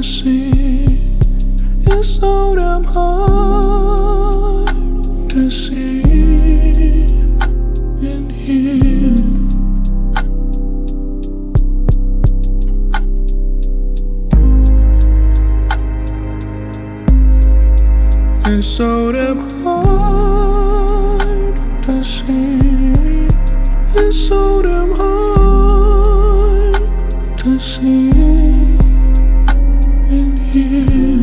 see. It's so damn hard to see in here. It's so damn hard to see. It's so damn hard to see in here.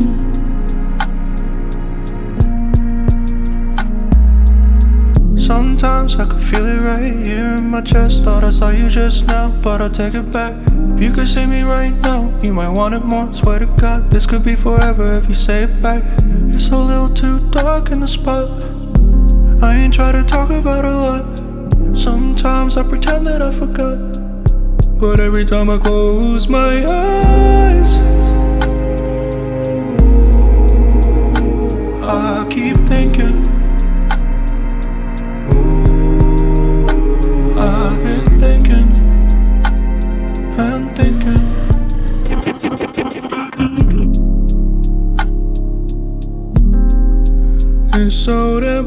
Sometimes I can feel it right here in my chest. Thought I saw you just now, but I'll take it back. If you could see me right now, you might want it more. Swear to God, this could be forever if you say it back. It's a little too dark in the spot. I ain't try to talk about a lot. Sometimes I pretend that I forgot, but every time I close my eyes, I keep thinking. I've been thinking and thinking. It's so damn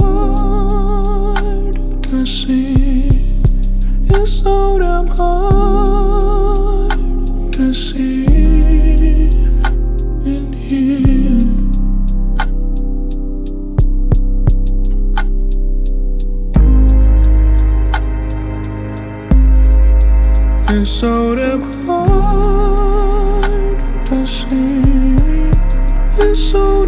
hard to see. It's so damn hard to see in here. It's so damn hard to see. It's so